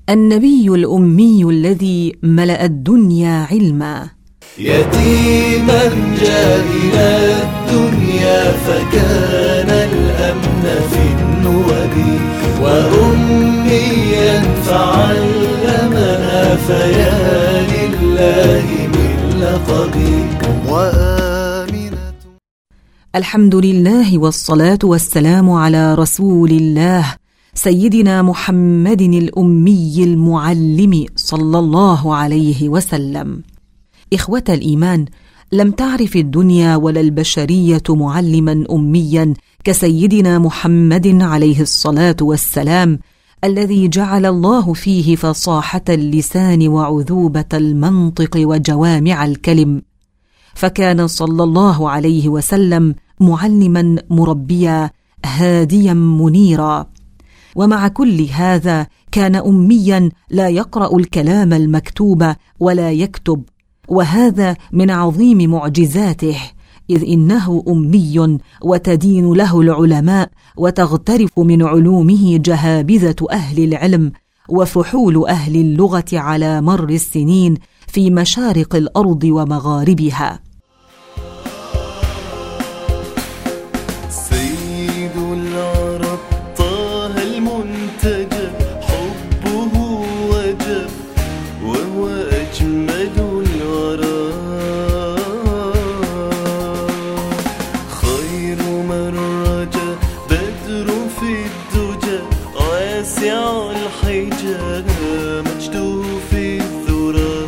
النبي الأمي الذي ملأ الدنيا علما، يتيما جاء إلى الدنيا فكان الأمن في النوب، وأميا فعلمنا فيا لله من لقبي وآمنة. الحمد لله والصلاة والسلام على رسول الله سيدنا محمد الأمي المعلم صلى الله عليه وسلم. إخوة الإيمان، لم تعرف الدنيا ولا البشرية معلما أميا كسيدنا محمد عليه الصلاة والسلام، الذي جعل الله فيه فصاحة اللسان وعذوبة المنطق وجوامع الكلم، فكان صلى الله عليه وسلم معلما مربيا هاديا منيرا. ومع كل هذا كان أميا لا يقرأ الكلام المكتوب ولا يكتب، وهذا من عظيم معجزاته، إذ إنه أمي وتدين له العلماء وتغترف من علومه جهابذة أهل العلم وفحول أهل اللغة على مر السنين في مشارق الأرض ومغاربها. سيد العرب طه المنتجى حبه وجب وهو أجمد الورى، خير من رجا بدر في الدجى واسع الحجى مجده في الذرى.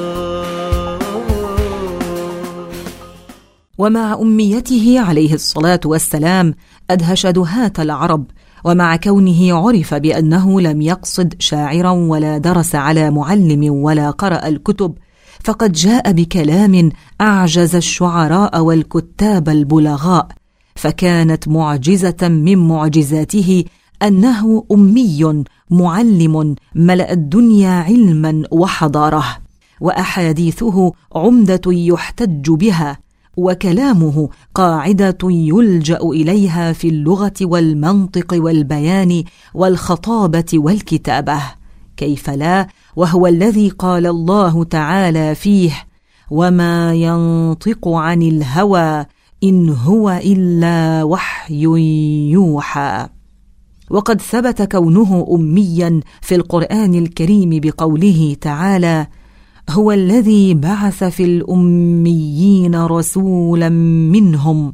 ومع أميته عليه الصلاة والسلام أدهش دهاة العرب، ومع كونه عرف بأنه لم يقصد شاعرا ولا درس على معلم ولا قرأ الكتب، فقد جاء بكلام أعجز الشعراء والكتاب البلغاء، فكانت معجزة من معجزاته أنه أمي معلم ملأ الدنيا علما وحضارة، وأحاديثه عمدة يحتج بها، وكلامه قاعدة يلجأ إليها في اللغة والمنطق والبيان والخطابة والكتابة. كيف لا، وهو الذي قال الله تعالى فيه: وما ينطق عن الهوى إن هو إلا وحي يوحى. وقد ثبت كونه أميا في القرآن الكريم بقوله تعالى: هو الذي بعث في الأميين رسولا منهم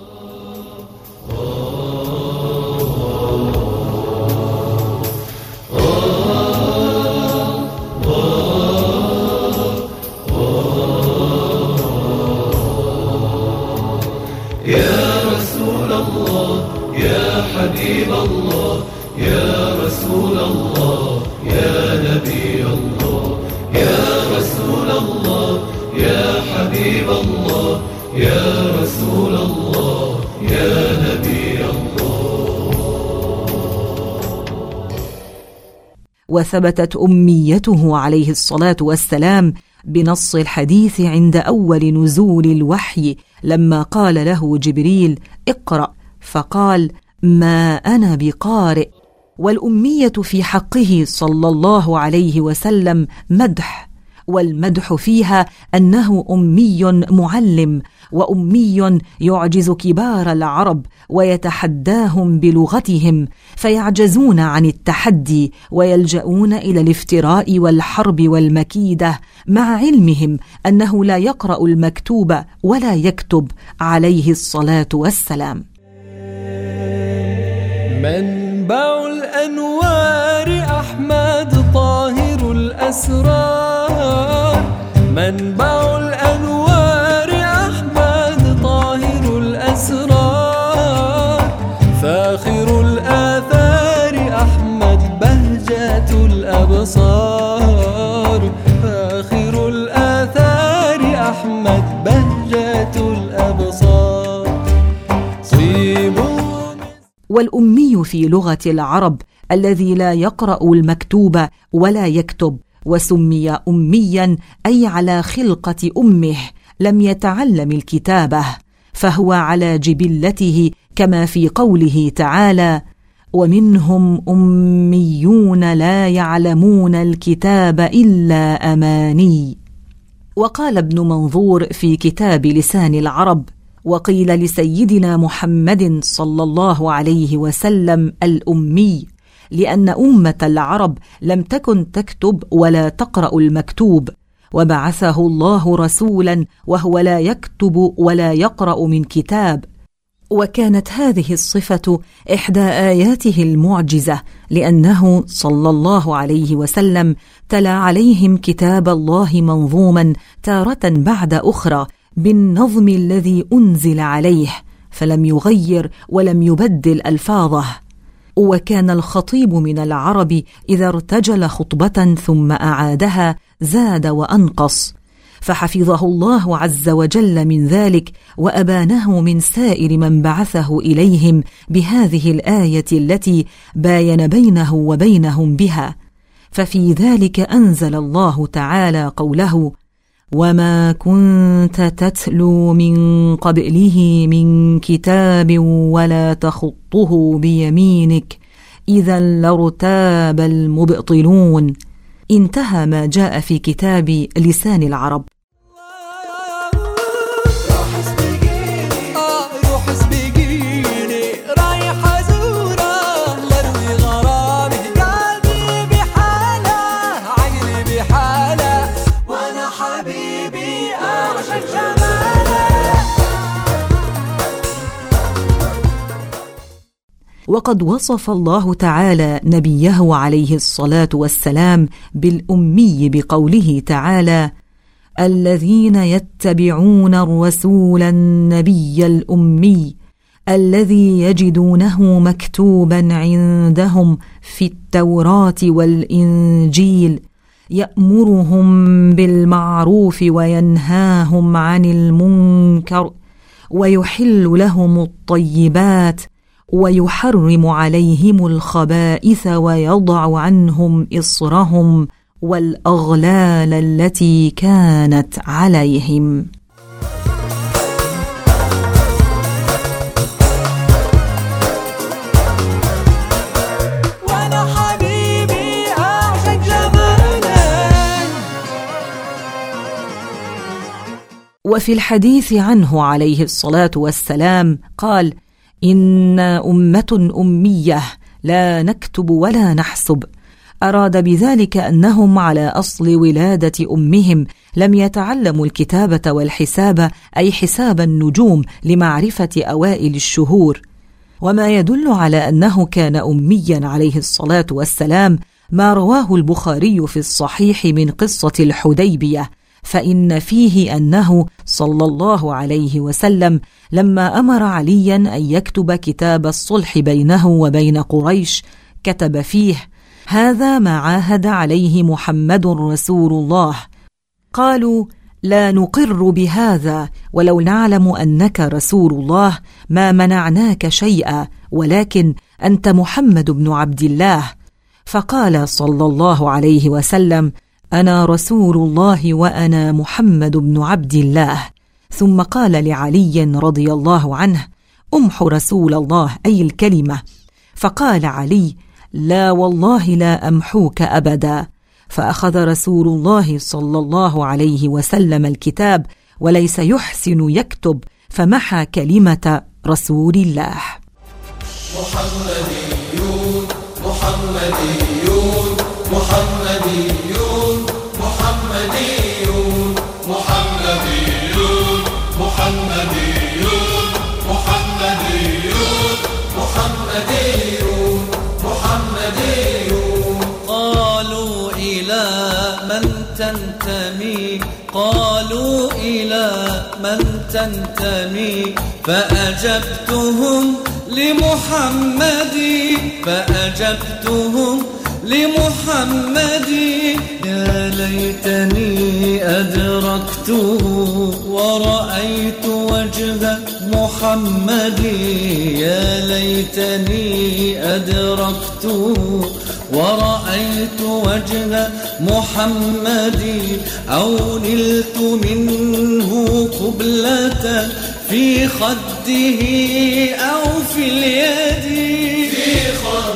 يا رسول الله يا حبيب الله يا رسول الله يا نبي الله، يا رسول الله يا حبيب الله يا رسول الله يا نبي الله. وثبتت أميته عليه الصلاة والسلام بنص الحديث عند أول نزول الوحي، لما قال له جبريل: اقرأ، فقال: ما أنا بقارئ. والأمية في حقه صلى الله عليه وسلم مدح، والمدح فيها أنه أمي معلم، وأمي يعجز كبار العرب ويتحداهم بلغتهم، فيعجزون عن التحدي ويلجؤون إلى الافتراء والحرب والمكيدة، مع علمهم أنه لا يقرأ المكتوب ولا يكتب عليه الصلاة والسلام. منبع الأنوار أحمد طاهر الأسرار، منبع الأنوار أحمد طاهر الأسرار، فاخر الآثار أحمد بهجة الأبصار، فاخر الآثار أحمد بهجة الأبصار. والأمي في لغة العرب الذي لا يقرأ المكتوب ولا يكتب، وسمي أميا أي على خلقة أمه، لم يتعلم الكتابة، فهو على جبلته، كما في قوله تعالى: ومنهم أميون لا يعلمون الكتاب إلا أماني. وقال ابن منظور في كتاب لسان العرب: وقيل لسيدنا محمد صلى الله عليه وسلم الأمي، لأن أمة العرب لم تكن تكتب ولا تقرأ المكتوب، وبعثه الله رسولا وهو لا يكتب ولا يقرأ من كتاب. وكانت هذه الصفة إحدى آياته المعجزة، لأنه صلى الله عليه وسلم تلا عليهم كتاب الله منظوما تارة بعد أخرى بالنظم الذي أنزل عليه، فلم يغير ولم يبدل ألفاظه. وكان الخطيب من العرب إذا ارتجل خطبة ثم أعادها زاد وأنقص، فحفظه الله عز وجل من ذلك، وأبانه من سائر من بعثه إليهم بهذه الآية التي باين بينه وبينهم بها. ففي ذلك أنزل الله تعالى قوله: وما كنت تتلو من قبله من كتاب ولا تخطه بيمينك إذا لارتاب المبطلون. انتهى ما جاء في كتاب لسان العرب. وقد وصف الله تعالى نبيه عليه الصلاة والسلام بالأمي بقوله تعالى: الذين يتبعون الرسول النبي الأمي الذي يجدونه مكتوبا عندهم في التوراة والإنجيل يأمرهم بالمعروف وينهاهم عن المنكر ويحل لهم الطيبات ويحرم عليهم الخبائث ويضع عنهم إصرهم والأغلال التي كانت عليهم. وفي الحديث عنه عليه الصلاة والسلام قال: إنا أمة أمية لا نكتب ولا نحسب. أراد بذلك أنهم على أصل ولادة أمهم لم يتعلموا الكتابة والحساب، أي حساب النجوم لمعرفة أوائل الشهور. وما يدل على أنه كان أميا عليه الصلاة والسلام ما رواه البخاري في الصحيح من قصة الحديبية، فإن فيه أنه صلى الله عليه وسلم لما أمر عليا أن يكتب كتاب الصلح بينه وبين قريش كتب فيه: هذا ما عاهد عليه محمد رسول الله. قالوا: لا نقر بهذا، ولو نعلم أنك رسول الله ما منعناك شيئا، ولكن أنت محمد بن عبد الله. فقال صلى الله عليه وسلم: أنا رسول الله وأنا محمد بن عبد الله. ثم قال لعلي رضي الله عنه: أمح رسول الله، أي الكلمة. فقال علي: لا والله لا أمحوك أبدا. فأخذ رسول الله صلى الله عليه وسلم الكتاب وليس يحسن يكتب، فمحى كلمة رسول الله. محمديون محمديون محمديون محمديون محمديون محمديون محمديون محمديون محمديون. قالوا إلى من تنتمي، قالوا إلى من تنتمي، فأجبتهم لمحمد، فأجبتهم لمحمد. يا ليتني أدركته ورأيت وجه محمد، يا ليتني أدركته ورأيت وجه محمد، أو نلت منه قبلة في خده أو في اليد، في خده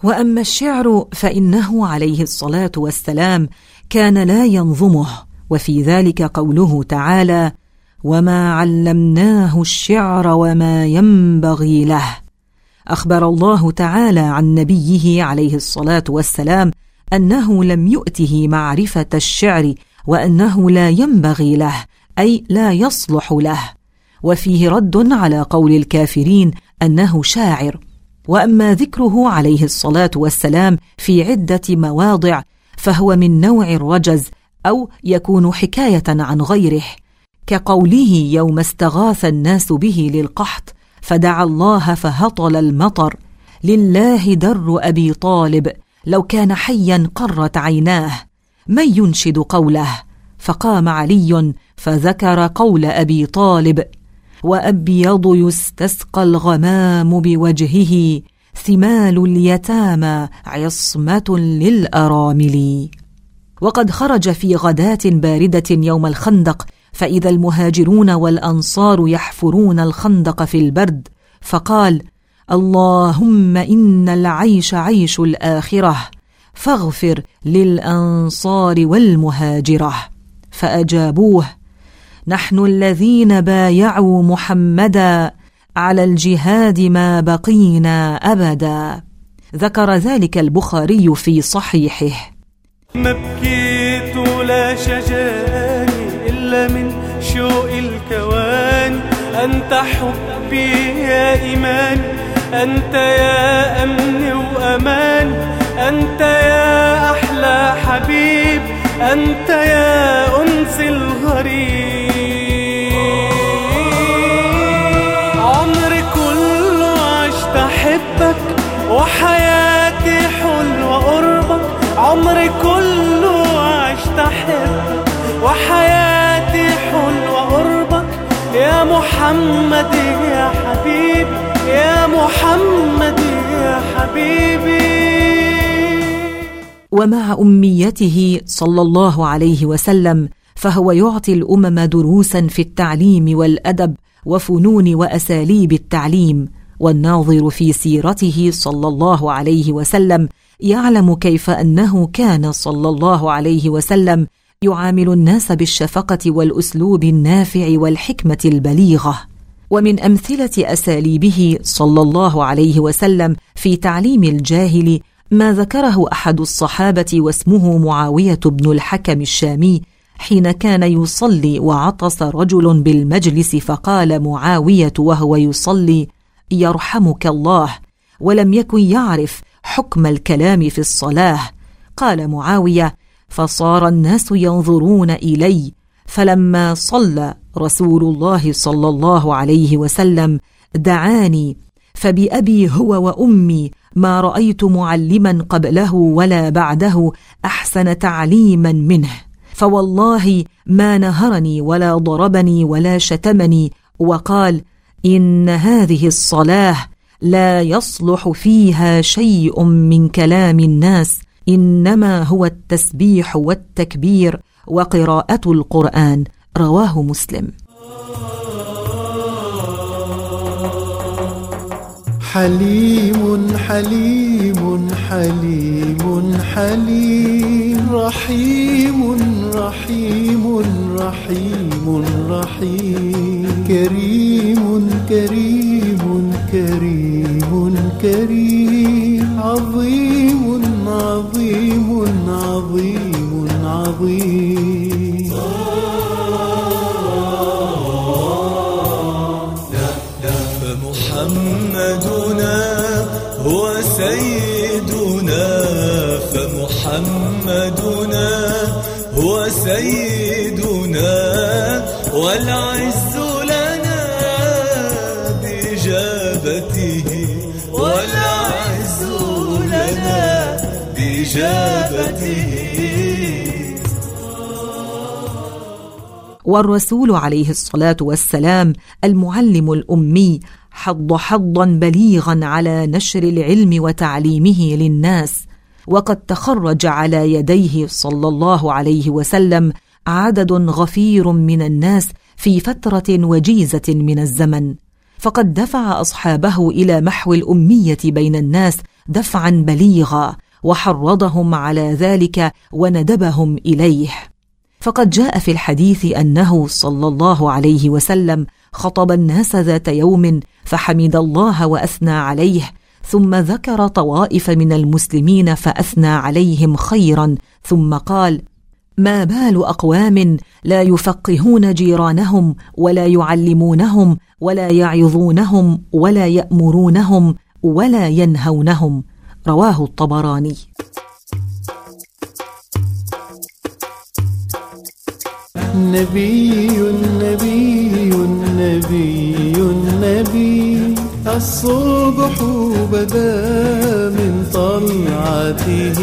وأما الشعر فإنه عليه الصلاة والسلام كان لا ينظمه، وفي ذلك قوله تعالى: وما علمناه الشعر وما ينبغي له. أخبر الله تعالى عن نبيه عليه الصلاة والسلام أنه لم يؤته معرفة الشعر، وأنه لا ينبغي له، أي لا يصلح له، وفيه رد على قول الكافرين أنه شاعر. وأما ذكره عليه الصلاة والسلام في عدة مواضع فهو من نوع الرجز، أو يكون حكاية عن غيره، كقوله يوم استغاث الناس به للقحط فدعا الله فهطل المطر: لله در أبي طالب، لو كان حيا قرت عيناه، من ينشد قوله؟ فقام علي فذكر قول أبي طالب: وأبيض يستسقى الغمام بوجهه، ثمال اليتامى عصمة للأرامل. وقد خرج في غداة باردة يوم الخندق، فإذا المهاجرون والأنصار يحفرون الخندق في البرد، فقال: اللهم إن العيش عيش الآخرة، فاغفر للأنصار والمهاجرة. فأجابوه: نحن الذين بايعوا محمدا على الجهاد ما بقينا أبدا. ذكر ذلك البخاري في صحيحه. ما بكيت ولا شجاني إلا من شوق الكواني، أنت حبي يا إيماني، أنت يا أمني وأماني، أنت يا أحلى حبيب، أنت يا أنس الغريب. عمري كله عشت أحبك، وحياتي حلوة قربك، عمري كله عشت أحبك، وحياتي حلوة قربك، يا محمد يا حبيبي، يا محمد يا حبيبي. ومع أميته صلى الله عليه وسلم فهو يعطي الأمم دروسا في التعليم والأدب وفنون وأساليب التعليم، والناظر في سيرته صلى الله عليه وسلم يعلم كيف أنه كان صلى الله عليه وسلم يعامل الناس بالشفقة والأسلوب النافع والحكمة البليغة. ومن أمثلة أساليبه صلى الله عليه وسلم في تعليم الجاهل ما ذكره أحد الصحابة واسمه معاوية بن الحكم الشامي، حين كان يصلي وعطس رجل بالمجلس، فقال معاوية وهو يصلي: يرحمك الله، ولم يكن يعرف حكم الكلام في الصلاة. قال معاوية: فصار الناس ينظرون إلي، فلما صلى رسول الله صلى الله عليه وسلم دعاني، فبأبي هو وأمي ما رأيت معلما قبله ولا بعده أحسن تعليما منه، فوالله ما نهرني ولا ضربني ولا شتمني، وقال: إن هذه الصلاة لا يصلح فيها شيء من كلام الناس، إنما هو التسبيح والتكبير وقراءة القرآن. رواه مسلم. حليم حليم حليم حليم، رحيم رحيم رحيم رحيم، كريم كريم كريم كريم، عظيم عظيم عظيم عظيم. فمحمدنا هو سيدنا، فمحمدنا هو سيدنا، والعز لنا بإجابته، والعز لنا بإجابته. والرسول عليه الصلاة والسلام المعلم الأمي حض حضا بليغا على نشر العلم وتعليمه للناس، وقد تخرج على يديه صلى الله عليه وسلم عدد غفير من الناس في فترة وجيزة من الزمن، فقد دفع أصحابه إلى محو الأمية بين الناس دفعا بليغا، وحرضهم على ذلك وندبهم إليه. فقد جاء في الحديث أنه صلى الله عليه وسلم خطب الناس ذات يوم فحمد الله وأثنى عليه، ثم ذكر طوائف من المسلمين فأثنى عليهم خيرا، ثم قال: ما بال أقوام لا يفقهون جيرانهم ولا يعلمونهم ولا يعظونهم ولا يأمرونهم ولا ينهونهم. رواه الطبراني. نبي نبي نبي نبي، الصبح بدا من طلعته،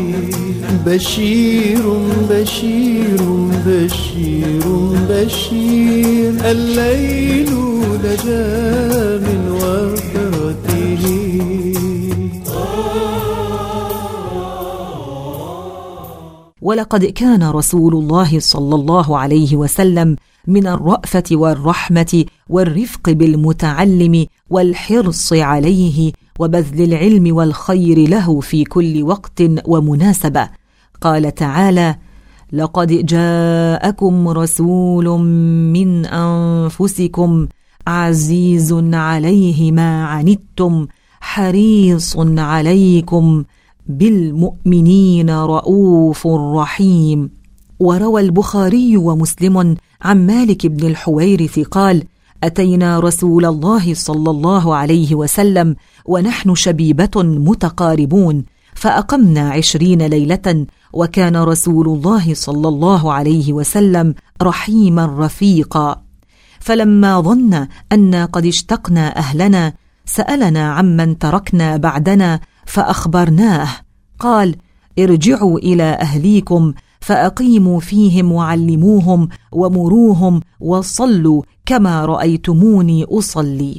بشير بشير بشير بشير، الليل لجا من وفرته. ولقد كان رسول الله صلى الله عليه وسلم من الرأفة والرحمة والرفق بالمتعلم والحرص عليه وبذل العلم والخير له في كل وقت ومناسبة. قال تعالى: لقد جاءكم رسول من أنفسكم عزيز عليه ما عنتم حريص عليكم بالمؤمنين رؤوف رحيم. وروى البخاري ومسلم عن مالك بن الحويرث قال: أتينا رسول الله صلى الله عليه وسلم ونحن شبيبة متقاربون، فأقمنا 20 ليلة، وكان رسول الله صلى الله عليه وسلم رحيما رفيقا. فلما ظن أن قد اشتقنا أهلنا سألنا عمن تركنا بعدنا فأخبرناه، قال: ارجعوا إلى أهليكم فأقيموا فيهم وعلموهم ومروهم وصلوا كما رأيتموني أصلي.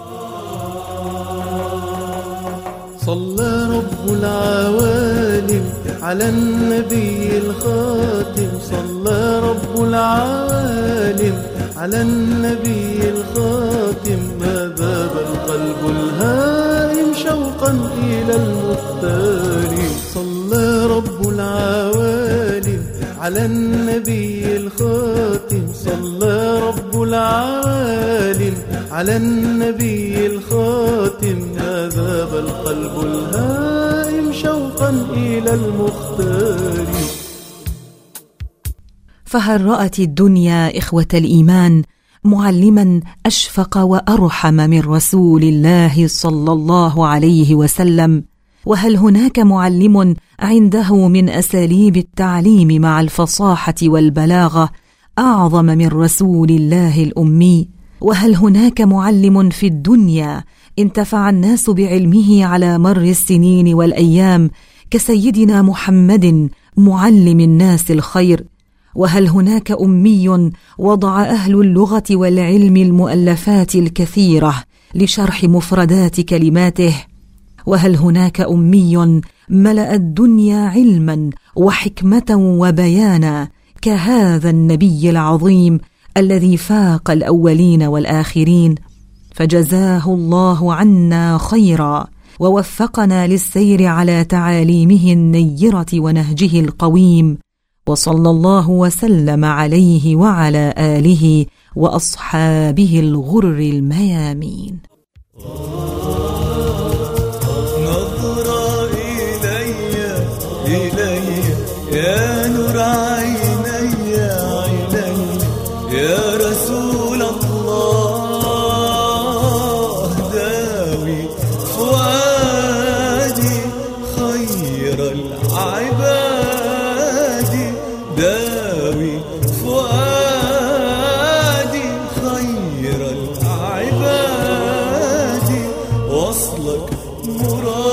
صلى رب العوالم على النبي الخاتم، صلى رب العوالم على النبي الخاتم، ما ذاب القلب الهائم شوقا إلى المختار. صلى رب العوالم على النبي الخاتم، صلى رب العوالم على النبي الخاتم، ما ذاب القلب الهائم شوقا إلى المختار. فهل رأت الدنيا إخوة الإيمان معلما أشفق وأرحم من رسول الله صلى الله عليه وسلم؟ وهل هناك معلم عنده من أساليب التعليم مع الفصاحة والبلاغة أعظم من رسول الله الأمي؟ وهل هناك معلم في الدنيا انتفع الناس بعلمه على مر السنين والأيام كسيدنا محمد معلم الناس الخير؟ وهل هناك أمي وضع أهل اللغة والعلم المؤلفات الكثيرة لشرح مفردات كلماته؟ وهل هناك أمي ملأ الدنيا علما وحكمة وبيانا كهذا النبي العظيم الذي فاق الأولين والآخرين؟ فجزاه الله عنا خيرا ووفقنا للسير على تعاليمه النيرة ونهجه القويم، وصلى الله وسلم عليه وعلى آله وأصحابه الغر الميامين. نظرة إلي يا نور عيني يا رسول الله، داوي فؤادي خير العباد، داوي فؤادي خير العباد، وصلك مراد